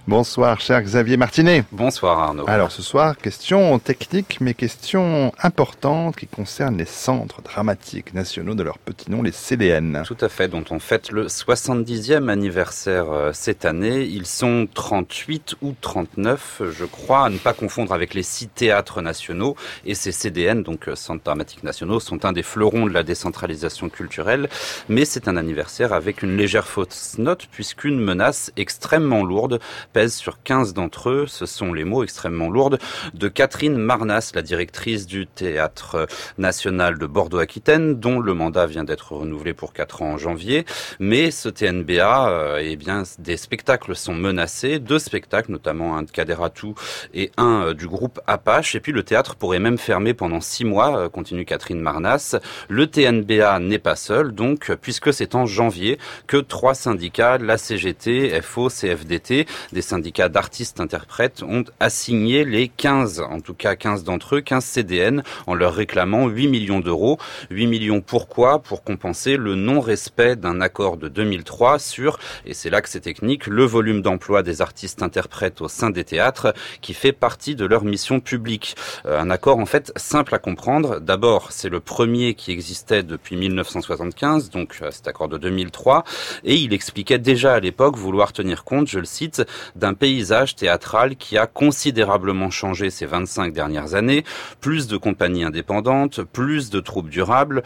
Bonsoir, cher Xavier Martinet. Bonsoir Arnaud. Alors ce soir, question technique, mais question importante qui concerne les centres dramatiques nationaux de leur petit nom, les CDN. Tout à fait, dont on fête le 70e anniversaire cette année. Ils sont 38 ou 39, je crois, à ne pas confondre avec les 6 théâtres nationaux. Et ces CDN, donc centres dramatiques nationaux, sont un des fleurons de la décentralisation culturelle. Mais c'est un anniversaire avec une légère fausse note, puisqu'une menace extrêmement lourde pèse sur 15 d'entre eux. Ce sont les mots extrêmement lourdes de Catherine Marnas, la directrice du Théâtre National de Bordeaux-Aquitaine, dont le mandat vient d'être renouvelé pour 4 ans en janvier. Mais ce TNBA, des spectacles sont menacés, 2 spectacles, notamment un de Kader Atou et un du groupe Apache. Et puis le théâtre pourrait même fermer pendant 6 mois, continue Catherine Marnas. Le TNBA n'est pas seul, donc, puisque c'est en janvier que 3 syndicats, la CGT, FO, CFDT, des syndicats d'artistes-interprètes, ont assigné les 15 d'entre eux, 15 CDN, en leur réclamant 8 millions d'euros. 8 millions pourquoi ? Pour compenser le non-respect d'un accord de 2003 sur, et c'est là que c'est technique, le volume d'emploi des artistes-interprètes au sein des théâtres, qui fait partie de leur mission publique. Un accord en fait simple à comprendre. D'abord, c'est le premier qui existait depuis 1975, donc cet accord de 2003, et il expliquait déjà à l'époque vouloir tenir compte, je le cite, d'un paysage théâtral qui a considérablement changé ces 25 dernières années. Plus de compagnies indépendantes, plus de troupes durables,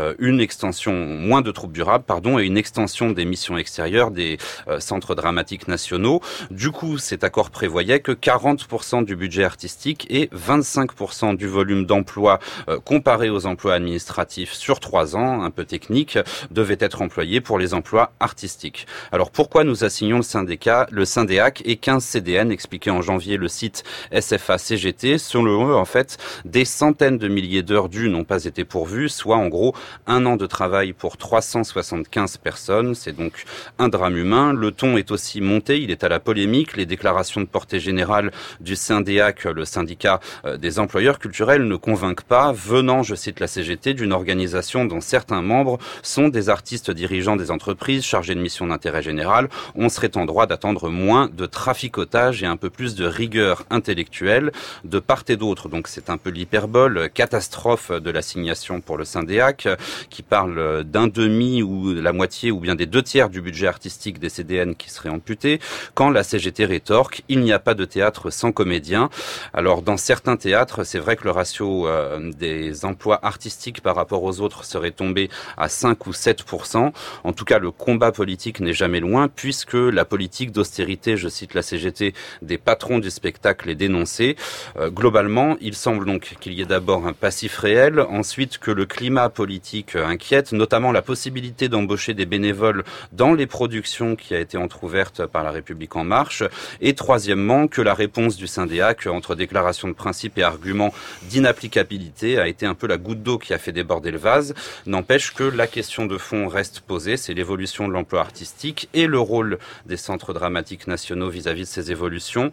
moins de troupes durables, et une extension des missions extérieures des centres dramatiques nationaux. Du coup, cet accord prévoyait que 40% du budget artistique et 25% du volume d'emploi comparé aux emplois administratifs sur 3 ans, un peu technique, devaient être employés pour les emplois artistiques. Alors pourquoi nous assignons le Syndéac et 15 CDN, expliqué en janvier le site SFA-CGT. Selon eux, en fait, des centaines de milliers d'heures dues n'ont pas été pourvues, soit en gros 1 an de travail pour 375 personnes. C'est donc un drame humain. Le ton est aussi monté, il est à la polémique. Les déclarations de portée générale du Syndéac, le syndicat des employeurs culturels, ne convainquent pas, venant, je cite la CGT, d'une organisation dont certains membres sont des artistes dirigeants des entreprises chargés de missions d'intérêt général. On serait en droit d'attendre moins de traficotage et un peu plus de rigueur intellectuelle de part et d'autre. Donc c'est un peu l'hyperbole, catastrophe de l'assignation pour le Syndéac, qui parle d'un demi ou la moitié ou bien des 2/3 du budget artistique des CDN qui serait amputé, quand la CGT rétorque, il n'y a pas de théâtre sans comédien. Alors dans certains théâtres, c'est vrai que le ratio des emplois artistiques par rapport aux autres serait tombé à 5 ou 7%. En tout cas, le combat politique n'est jamais loin, puisque la politique d'austérité, je cite la CGT, des patrons du spectacle est dénoncée. Globalement, il semble donc qu'il y ait d'abord un passif réel, ensuite que le climat politique inquiète, notamment la possibilité d'embaucher des bénévoles dans les productions qui a été entrouverte par La République En Marche, et troisièmement que la réponse du Syndéac entre déclaration de principe et argument d'inapplicabilité a été un peu la goutte d'eau qui a fait déborder le vase. N'empêche que la question de fond reste posée, c'est l'évolution de l'emploi artistique et le rôle des centres dramatiques nationaux vis-à-vis de ces évolutions,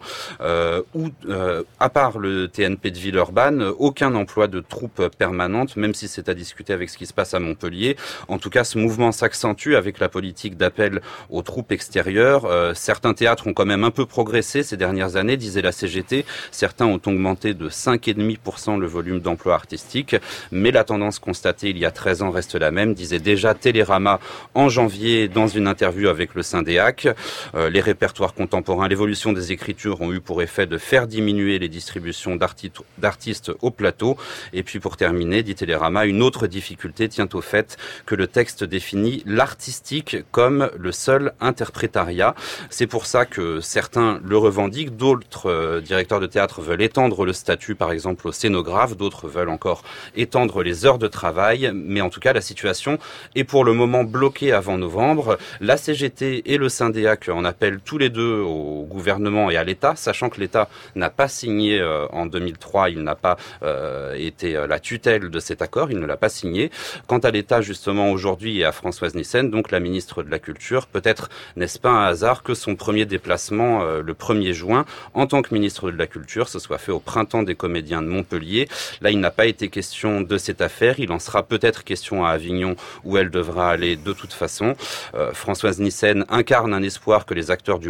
à part le TNP de Villeurbanne, aucun emploi de troupe permanente, même si c'est à discuter avec ce qui se passe à Montpellier. En tout cas, ce mouvement s'accentue avec la politique d'appel aux troupes extérieures. Certains théâtres ont quand même un peu progressé ces dernières années, disait la CGT. Certains ont augmenté de 5,5% le volume d'emploi artistique, mais la tendance constatée il y a 13 ans reste la même, disait déjà Télérama en janvier dans une interview avec le Syndéac. Les répertoires contemporains, l'évolution des écritures ont eu pour effet de faire diminuer les distributions d'artistes au plateau. Et puis pour terminer, dit Télérama, une autre difficulté tient au fait que le texte définit l'artistique comme le seul interprétariat. C'est pour ça que certains le revendiquent, d'autres directeurs de théâtre veulent étendre le statut par exemple aux scénographes, d'autres veulent encore étendre les heures de travail, mais en tout cas la situation est pour le moment bloquée avant novembre. La CGT et le Syndéac en appellent tous les deux au gouvernement et à l'État, sachant que l'État n'a pas signé en 2003, il n'a pas été la tutelle de cet accord, il ne l'a pas signé. Quant à l'État justement aujourd'hui et à Françoise Nyssen, donc la ministre de la Culture, peut-être n'est-ce pas un hasard que son premier déplacement le 1er juin en tant que ministre de la Culture se soit fait au Printemps des comédiens de Montpellier. Là, il n'a pas été question de cette affaire, il en sera peut-être question à Avignon où elle devra aller de toute façon. Françoise Nyssen incarne un espoir que les acteurs du monde de la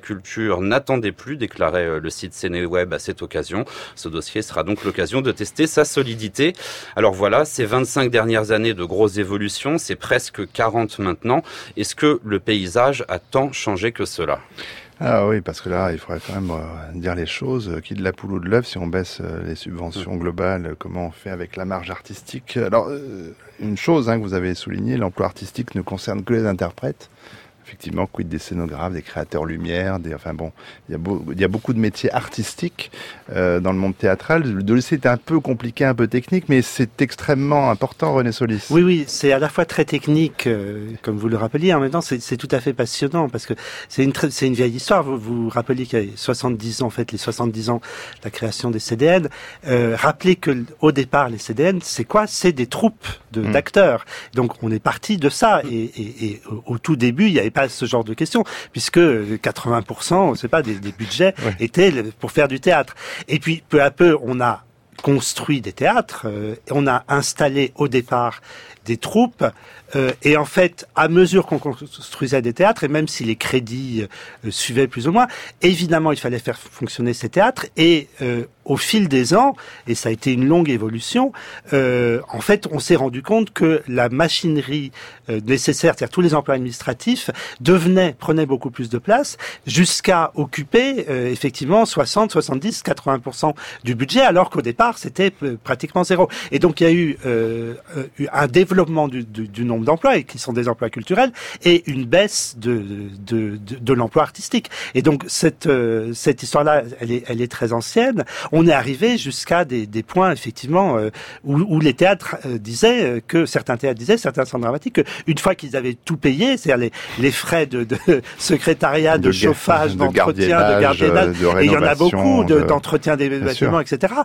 culture n'attendait plus, déclarait le site Sénéweb à cette occasion. Ce dossier sera donc l'occasion de tester sa solidité. Alors voilà, ces 25 dernières années de grosses évolutions, c'est presque 40 maintenant. Est-ce que le paysage a tant changé que cela ? Ah oui, parce que là, il faudrait quand même dire les choses. Qui de la poule ou de l'œuf, si on baisse les subventions globales, comment on fait avec la marge artistique ? Alors, une chose que vous avez souligné, l'emploi artistique ne concerne que les interprètes. Effectivement, quid des scénographes, des créateurs lumière, il y a beaucoup de métiers artistiques dans le monde théâtral. Le dossier est un peu compliqué, un peu technique, mais c'est extrêmement important, René Solis. Oui, c'est à la fois très technique, comme vous le rappeliez, en même temps c'est tout à fait passionnant, parce que c'est une vieille histoire. Vous rappeliez qu'il y a 70 ans, en fait, les 70 ans de la création des CDN. Rappelez que au départ, les CDN, c'est quoi ? C'est des troupes d'acteurs. Donc on est parti de ça, et au tout début, il n'y avait pas ce genre de questions, puisque 80%, c'est pas des budgets étaient pour faire du théâtre. Et puis peu à peu, on a construit des théâtres, on a installé au départ des troupes, et en fait, à mesure qu'on construisait des théâtres, et même si les crédits suivaient plus ou moins, évidemment, il fallait faire fonctionner ces théâtres, et au fil des ans, et ça a été une longue évolution, en fait, on s'est rendu compte que la machinerie nécessaire, c'est-à-dire tous les emplois administratifs, prenaient beaucoup plus de place, jusqu'à occuper effectivement 60, 70, 80% du budget, alors qu'au départ, c'était pratiquement zéro. Et donc, il y a eu un développement du nombre d'emplois, et qui sont des emplois culturels, et une baisse de l'emploi artistique. Et donc, cette histoire-là, elle est très ancienne. On est arrivé jusqu'à des points, effectivement, où les théâtres disaient, certains centres dramatiques, qu'une fois qu'ils avaient tout payé, c'est-à-dire les frais de secrétariat, de chauffage, d'entretien, de gardiennage, et il y en a beaucoup, d'entretien des bâtiments, etc.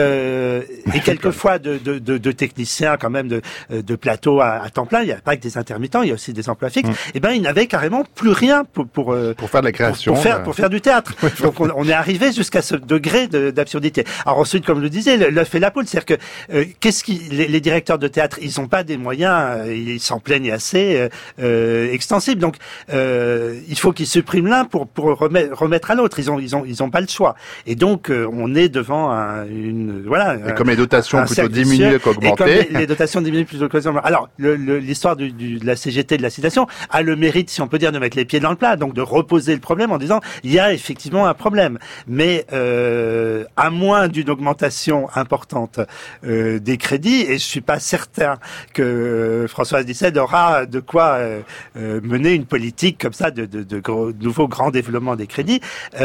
Et quelquefois de techniciens, quand même, de plateau à temps plein. Il n'y a pas que des intermittents, il y a aussi des emplois fixes. Et ben, ils n'avaient carrément plus rien pour faire de la création, pour faire du théâtre. Donc, on est arrivé jusqu'à ce degré d'absurdité. Alors ensuite, comme je le disais, l'œuf et la poule, c'est-à-dire que les directeurs de théâtre, ils n'ont pas des moyens, ils s'en plaignent assez extensibles. Donc il faut qu'ils suppriment l'un pour remettre à l'autre. Ils ont pas le choix. Et donc on est devant et comme les dotations plutôt diminuées qu'augmentées. Les dotations diminuent plutôt qu'augmentées. Alors l'histoire de la CGT, de la citation, a le mérite, si on peut dire, de mettre les pieds dans le plat, donc de reposer le problème en disant il y a effectivement un problème, mais à moins d'une augmentation importante des crédits, et je suis pas certain que Françoise Dissède aura de quoi mener une politique comme ça de nouveau grand développement des crédits.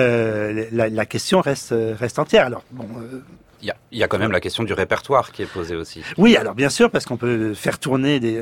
La question reste entière. Alors bon. Il y a quand même la question du répertoire qui est posée aussi. Oui, alors bien sûr, parce qu'on peut faire tourner des...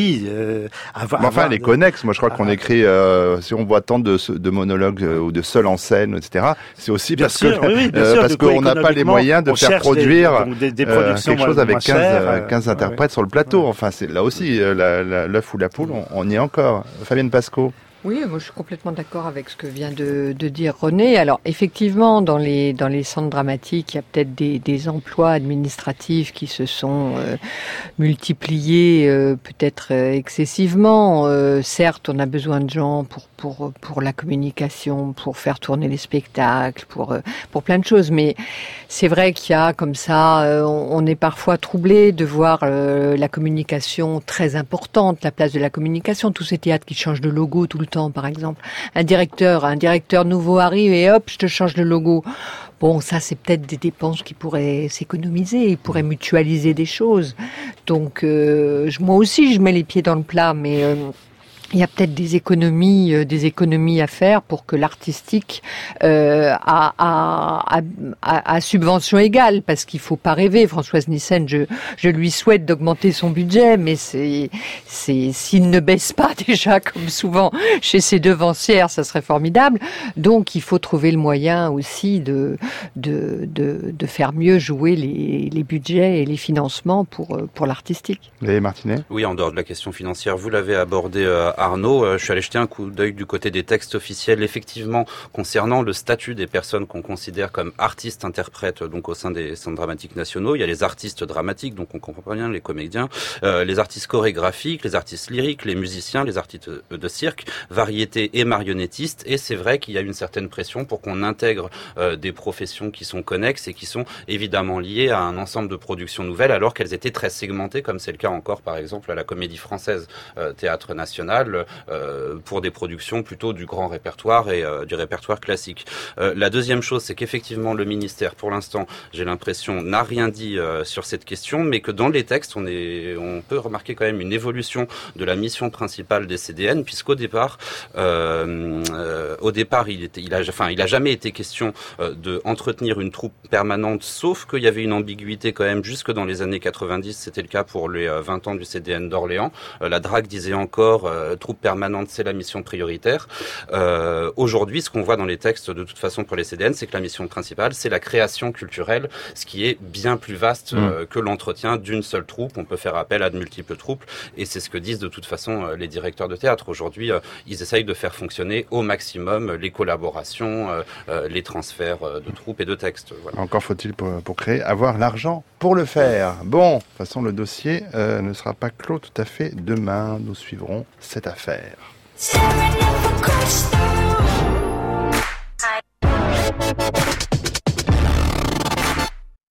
les connexes, moi je crois qu'on écrit, si on voit tant de monologues ou de seuls en scène, etc., c'est aussi parce qu'on n'a pas les moyens de faire produire quelque chose avec 15 interprètes sur le plateau. Enfin, c'est là aussi, l'œuf ou la poule, on y est encore. Fabienne Pascaud. Oui, moi je suis complètement d'accord avec ce que vient de dire René. Alors effectivement, dans les centres dramatiques, il y a peut-être des emplois administratifs qui se sont multipliés peut-être excessivement. Certes, on a besoin de gens pour la communication, pour faire tourner les spectacles, pour plein de choses. Mais c'est vrai qu'il y a comme ça, on est parfois troublé de voir la communication très importante, la place de la communication, tous ces théâtres qui changent de logo tout le temps, par exemple. Un directeur nouveau arrive et hop, je te change le logo. Bon, ça, c'est peut-être des dépenses qui pourraient s'économiser, ils pourraient mutualiser des choses. Donc, moi aussi, je mets les pieds dans le plat, mais il y a peut-être des économies à faire pour que l'artistique à subvention égale, parce qu'il faut pas rêver. Françoise Nyssen, je lui souhaite d'augmenter son budget, mais s'il ne baisse pas déjà comme souvent chez ses devancières, ça serait formidable. Donc il faut trouver le moyen aussi de faire mieux jouer les budgets et les financements pour l'artistique. Léa Martinet. Oui, en dehors de la question financière, vous l'avez abordé Arnaud. Je suis allé jeter un coup d'œil du côté des textes officiels, effectivement, concernant le statut des personnes qu'on considère comme artistes-interprètes, donc au sein des centres dramatiques nationaux. Il y a les artistes dramatiques, donc on comprend bien, les comédiens, les artistes chorégraphiques, les artistes lyriques, les musiciens, les artistes de cirque, variétés et marionnettistes. Et c'est vrai qu'il y a une certaine pression pour qu'on intègre des professions qui sont connexes et qui sont évidemment liées à un ensemble de productions nouvelles, alors qu'elles étaient très segmentées, comme c'est le cas encore, par exemple, à la Comédie Française Théâtre National, pour des productions plutôt du grand répertoire et du répertoire classique. La deuxième chose, c'est qu'effectivement, le ministère, pour l'instant, j'ai l'impression, n'a rien dit sur cette question, mais que dans les textes, on peut remarquer quand même une évolution de la mission principale des CDN, puisqu'au départ, il a jamais été question de entretenir une troupe permanente, sauf qu'il y avait une ambiguïté quand même jusque dans les années 90, c'était le cas pour les 20 ans du CDN d'Orléans. La DRAC disait encore troupe permanente, c'est la mission prioritaire. Aujourd'hui, ce qu'on voit dans les textes de toute façon pour les CDN, c'est que la mission principale, c'est la création culturelle, ce qui est bien plus vaste que l'entretien d'une seule troupe. On peut faire appel à de multiples troupes, et c'est ce que disent de toute façon les directeurs de théâtre. Aujourd'hui, ils essayent de faire fonctionner au maximum les collaborations, les transferts de troupes et de textes. Voilà. Encore faut-il pour créer avoir l'argent pour le faire. Bon, de toute façon, le dossier ne sera pas clos tout à fait demain. Nous suivrons cette affaire.